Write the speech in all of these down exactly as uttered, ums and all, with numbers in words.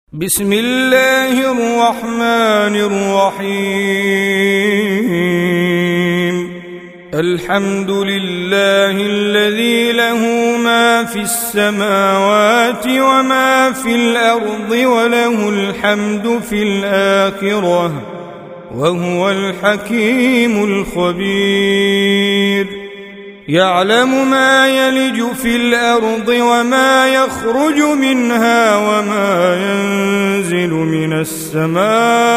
بسم الله الرحمن الرحيم. الحمد لله الذي له ما في السماوات وما في الأرض وله الحمد في الآخرة وهو الحكيم الخبير. يعلم ما يلج في الأرض وما يخرج منها وما ينزل من السماء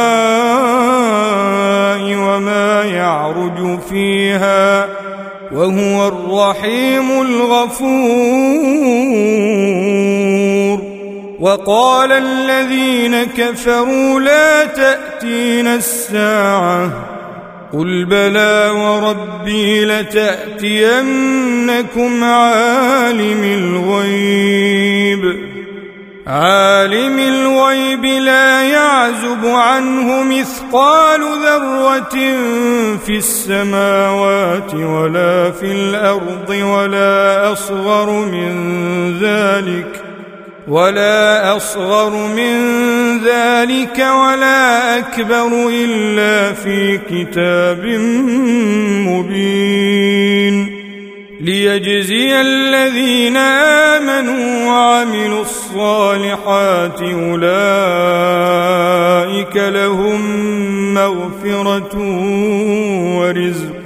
وما يعرج فيها وهو الرحيم الغفور. وقال الذين كفروا لا تأتينا الساعة قل بلى وربي لتأتينكم عالم الغيب عالم الغيب لا يعزب عنه مثقال ذرة في السماوات ولا في الأرض ولا أصغر من ذلك ولا أصغر من ذلك ولا أكبر إلا في كتاب مبين. ليجزي الذين آمنوا وعملوا الصالحات أولئك لهم مغفرة ورزق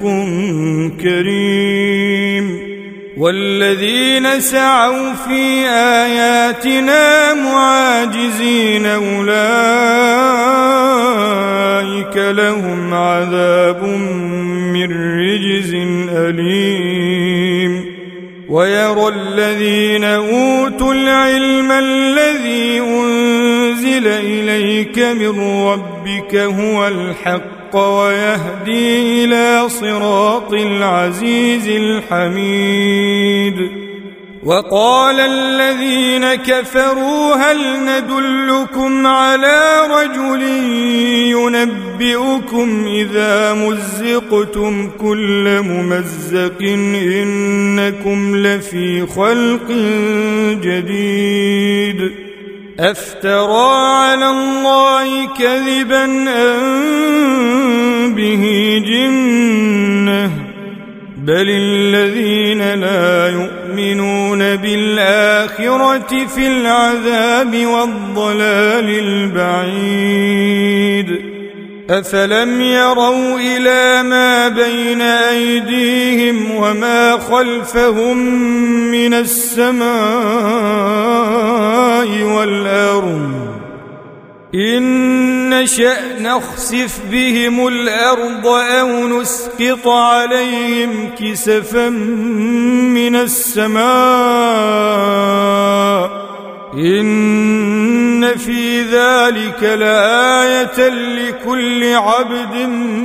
كريم. والذين سعوا في آياتنا معاجزين أولئك لهم عذاب من رجز أليم. ويرى الذين أوتوا العلم الذي أنزل إليك من ربك هو الحق ويهدي إلى صراط العزيز الحميد. وقال الذين كفروا هل ندلكم على رجل ينبئكم إذا مزقتم كل ممزق إنكم لفي خلق جديد. أفترى على الله كذبا أم به جنة بل الذين لا يؤمنون بالآخرة في العذاب والضلال البعيد. أفلم يروا إلى ما بين أيديهم وما خلفهم من السماء والأرض إن نشأ نخسف بهم الأرض أو نسقط عليهم كسفا من السماء إن في ذلك لآية لكل عبد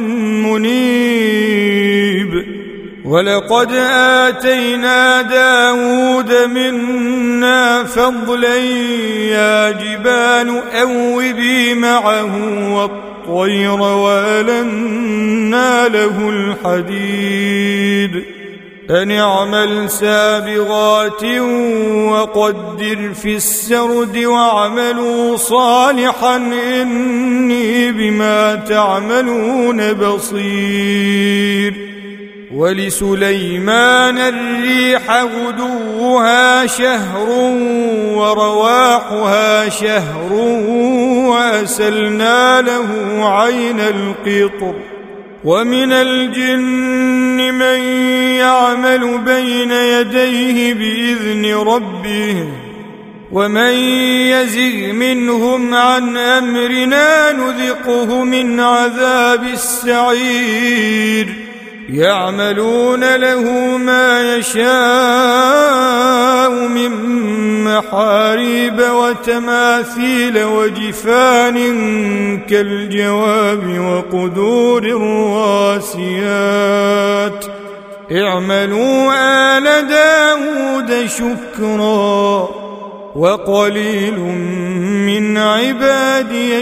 منيب. ولقد آتينا داود منا فضلا يا جبال أوبي معه والطير وألنا له الحديد أن اعمل سابغات وقدر في السرد واعملوا صالحا إني بما تعملون بصير. ولسليمان الريح غدوها شهر ورواحها شهر وأسلنا له عين القطر. ومن الجن من يعمل بين يديه بإذن ربه ومن يزغ منهم عن أمرنا نذقه من عذاب السعير. يعملون له ما يشاء من محاريب وتماثيل وجفان كالجواب وقدور الراسيات اعملوا آل داود شكرا وقليل من عبادي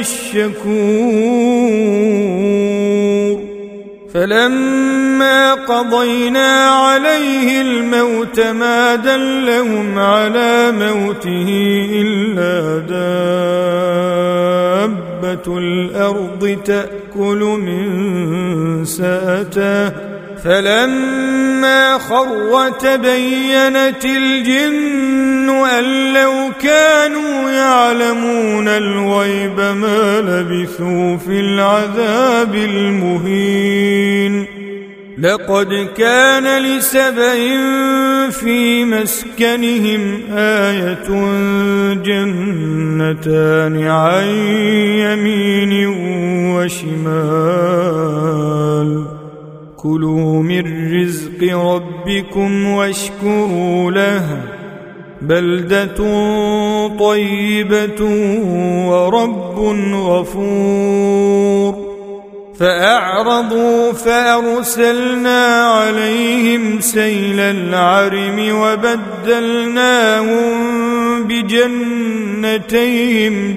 الشكور. فلما قضينا عليه الموت ما دلهم على موته إلا دابة دابة الأرض تأكل من سأته فلما خر تبينت الجن أن لو كانوا يعلمون الغيب ما لبثوا في العذاب المهين لقد كان لسبإ في مسكنهم آية جنتان عن يمين وشمال كلوا من رزق ربكم واشكروا له بلدة طيبة ورب غفور فأعرضوا فأرسلنا عليهم سيل العرم وبدلناهم بجنتيهم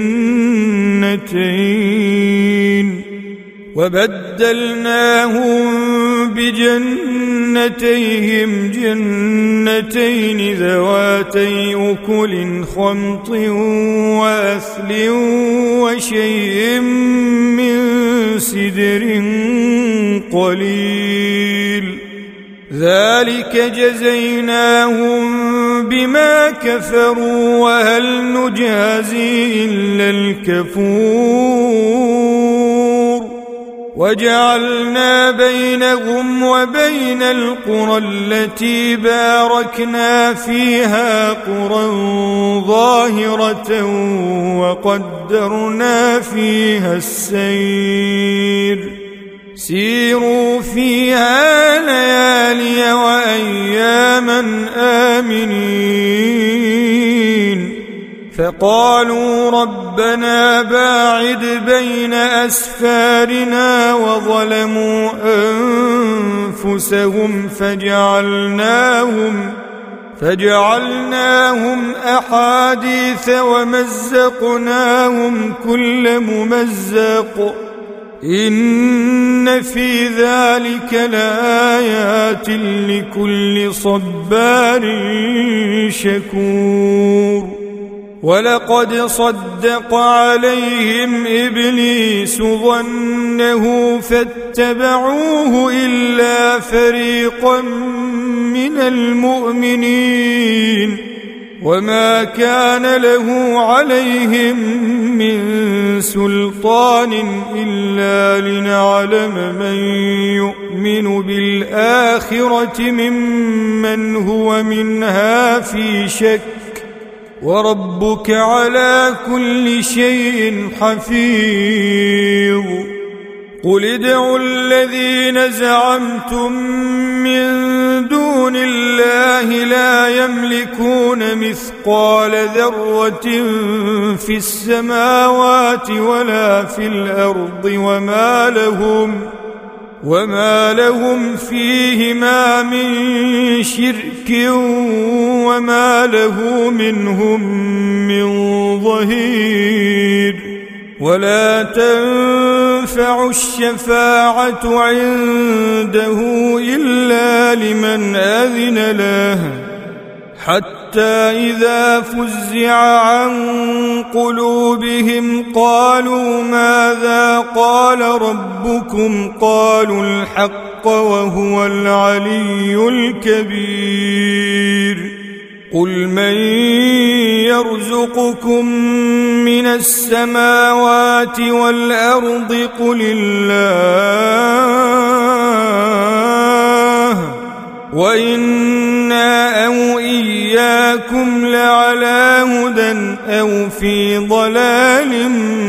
جنتين وبدلناهم بجنتيهم جنتين ذواتي أكل خمط وأثل وشيء من سدر قليل ذلك جزيناهم بما كفروا وهل نجازي إلا الكفور وجعلنا بينهم وبين القرى التي باركنا فيها قرى ظاهرة وقدرنا فيها السير سيروا فيها ليالي وأياما آمنين فقالوا ربنا باعد بين أسفارنا وظلموا أنفسهم فجعلناهم فجعلناهم أحاديث ومزقناهم كل ممزق إن في ذلك لآيات لكل صبار شكور ولقد صدق عليهم إبليس ظنه فاتبعوه إلا فريقا من المؤمنين وما كان له عليهم من سلطان إلا لنعلم من يؤمن بالآخرة ممن هو منها في شك وربك على كل شيء حفيظ قل ادعوا الذين زعمتم من دون الله لا يملكون مثقال ذرة في السماوات ولا في الأرض وما لهم وما لهم فيهما من شرك وما له منهم من ظهير ولا تنفع الشفاعة عنده إلا لمن أذن له حتى إذا فزع عن قلوبهم قالوا ماذا قال ربكم قالوا الحق وهو العلي الكبير قل من يرزقكم من السماوات والأرض قل الله وإنا أو إياكم لعلى هدى أو في ضلال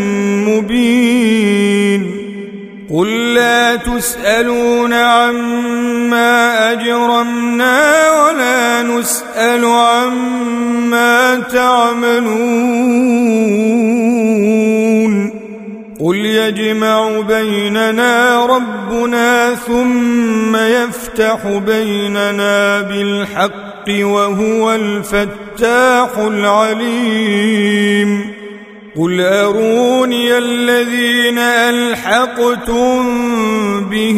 مبين قل لا تسألون عما أجرمنا ولا نسأل عما تعملون قل يجمع بيننا ربنا ثم يفتح بيننا بالحق وهو الفتاح العليم قل أروني الذين ألحقتم به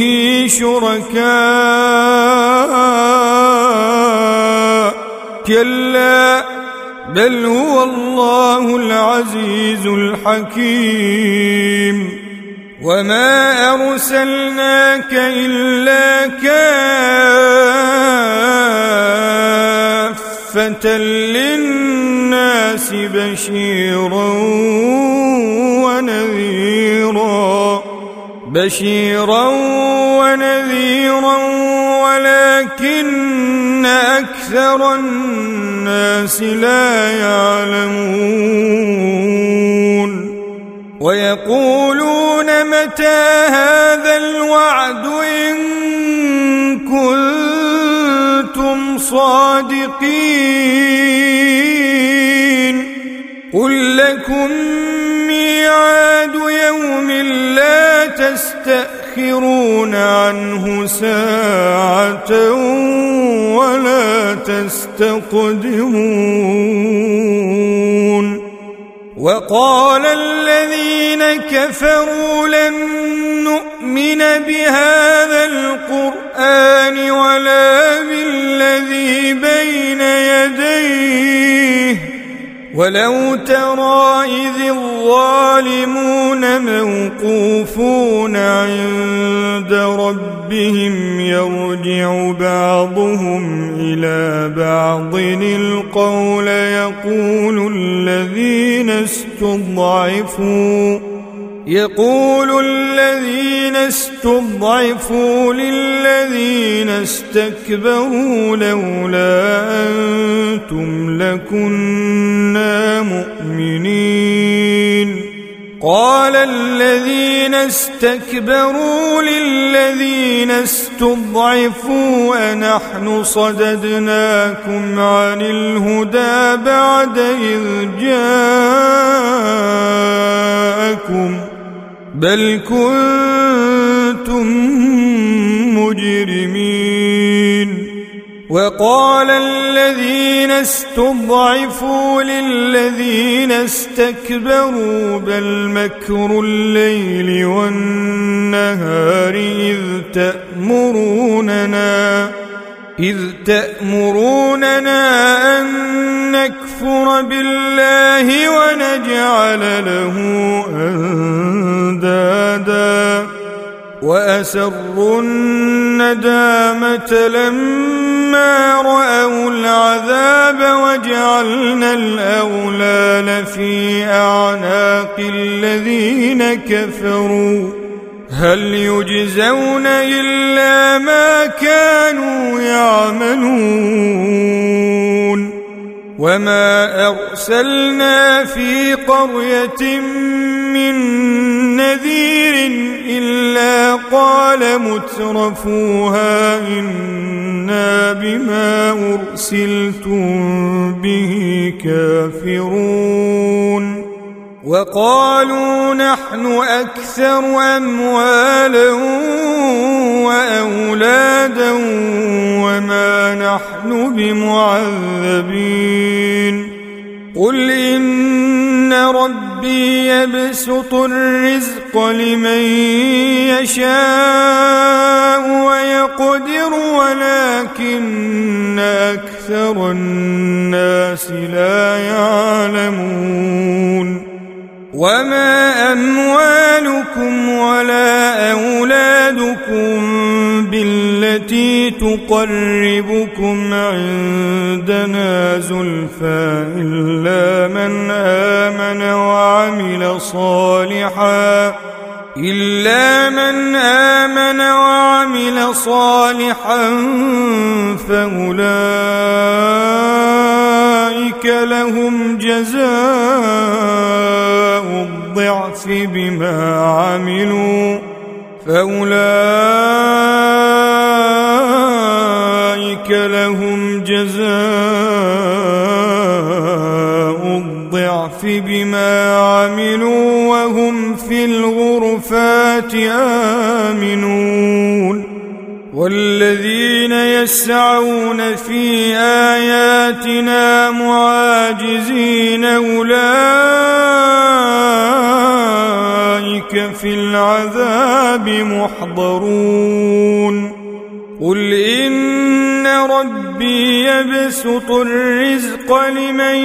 شركاء كلا بل هو الله العزيز الحكيم وما أرسلناك إلا كافة للناس بشيرا ونذيرا بشيرا ونذيرا ولكن أكثر الناس لا يعلمون ويقولون متى هذا الوعد إن كنتم صادقين قل لكم ميعاد يوم لا تستأخرون عنه ساعة ولا تستقدمون وقال الذين كفروا لن نؤمن بهذا القرآن ولا بالذي بين يديه ولو ترى إذ الظالمون موقوفون عند ربهم يرجع بعضهم إلى بعض القول يقول الذين استضعفوا يقول الذين استضعفوا للذين استكبروا لولا أنتم لكنا مؤمنين قال الذين استكبروا للذين استضعفوا أنحن صددناكم عن الهدى بعد إذ جاءكم بل كنتم مجرمين وقال الذين استضعفوا للذين استكبروا بل مكر الليل والنهار إذ تأمروننا إذ تأمروننا أن نكفر بالله ونجعل له أندادا وأسروا الندامة لما رأوا العذاب وجعلنا الأغلال في أعناق الذين كفروا هل يجزون إلا ما كانوا يعملون وما أرسلنا في قرية من نذير إلا قال مترفوها إنا بما أرسلتم به كافرون وقالوا نحن أكثر أموالا وأولادا وما نحن بمعذبين قل إن ربي يبسط الرزق لمن يشاء ويقدر ولكن أكثر الناس لا يعلمون وما أموالكم ولا أولادكم بالتي تقربكم عندنا زلفى إلا من آمن وعمل صالحا إلا من آمن وعمل صالحا فأولئك لهم جزاء الضعف بما عملوا فأولئك لهم جزاء الضعف بما عملوا وهم في الغرفات آمنون والذين يسعون في آياتنا معاجزين أولئك في العذاب محضرون قل إن ربي يبسط يبسط الرزق لمن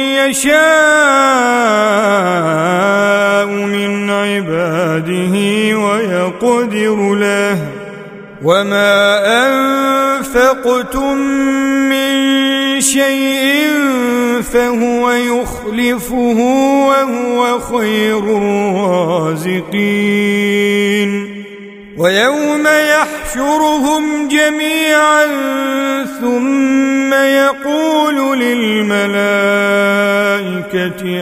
يشاء من عباده ويقدر له وما أنفقتم من شيء فهو يخلفه وهو خير الرازقين ويوم يحشرهم جميعا ثم يقول للملائكة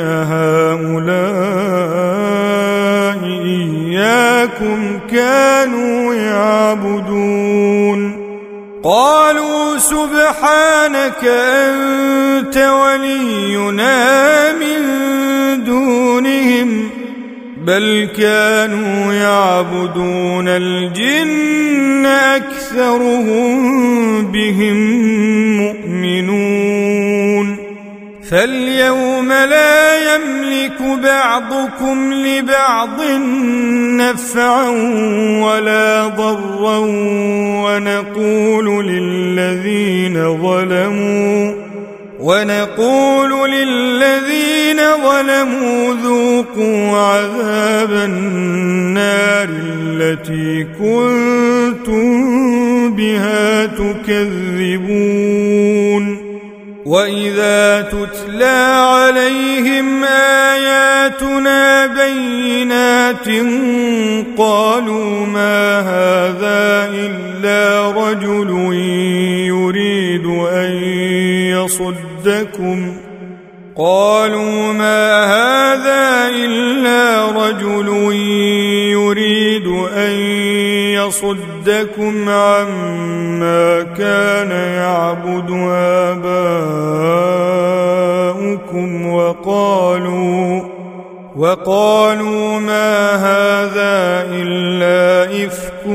أهؤلاء إياكم كانوا يعبدون قالوا سبحانك أنت ولينا من دونهم بل كانوا يعبدون الجن أكثرهم بهم مؤمنون فاليوم لا يملك بعضكم لبعض نفعا ولا ضرا ونقول للذين ظلموا ونقول للذين ظلموا ذوقوا عذاب النار التي كنتم بها تكذبون وإذا تتلى عليهم آياتنا بينات قالوا ما هذا إلا رجل يريد أن يصدكم قالوا ما هذا إلا رجل يريد أن يصدكم عما كان يعبد آباؤكم وقالوا وقالوا ما هذا إلا إفك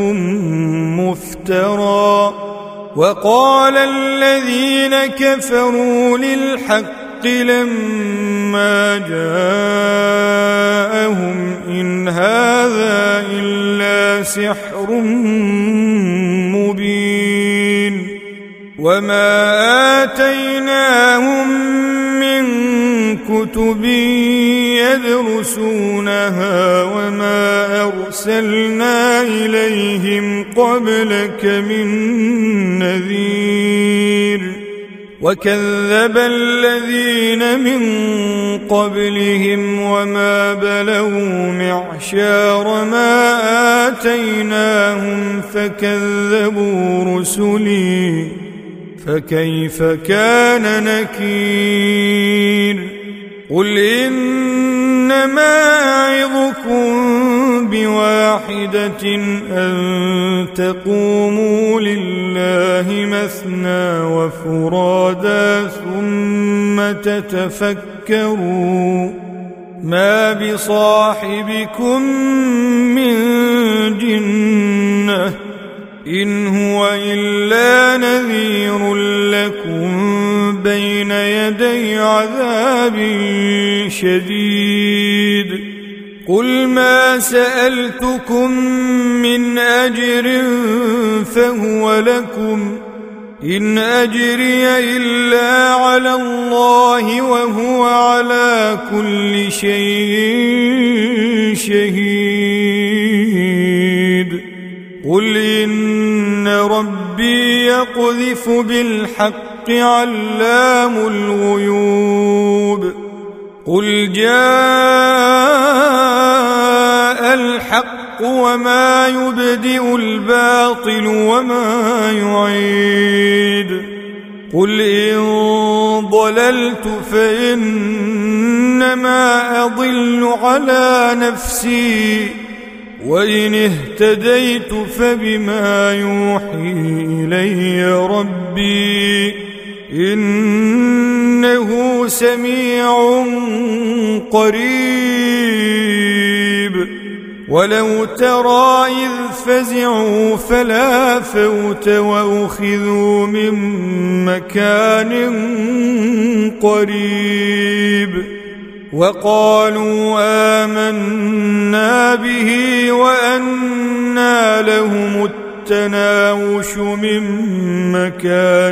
مفترى وقال الذين كفروا للحق لما جاءهم إن هذا إلا سحر مبين وما آتيناهم من كتب يدرسونها وما أرسلنا إليهم قبلك من نذير وكذب الذين من قبلهم وما بلغوا معشار ما آتيناهم فكذبوا رسلي فكيف كان نكير قل إنما أعظكم بواحدة أن تقوموا لله مثنى وفرادا ثم تتفكروا ما بصاحبكم من جنة إن هو إلا نذير لكم بين يدي عذاب شديد قل ما سألتكم من أجر فهو لكم إن أجري إلا على الله وهو على كل شيء شهيد قل إن ربي يقذف بالحق علام الغيوب قل جاء الحق وما يبدئ الباطل وما يعيد قل إن ضللت فإنما أضل على نفسي وإن اهتديت فبما يوحي إلي ربي إنه سميع قريب ولو ترى إذ فزعوا فلا فوت وأخذوا من مكان قريب وقالوا آمنا به وأنى لهم والتناوش من مكان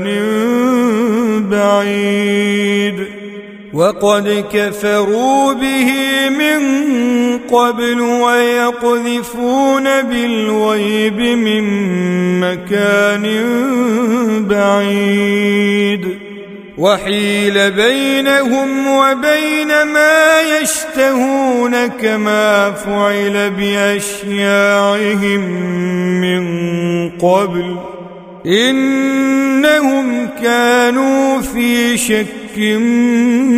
بعيد وقد كفروا به من قبل ويقذفون بالغيب من مكان بعيد وحيل بينهم وبين ما يشتهون كما فعل بأشياعهم من قبل إنهم كانوا في شك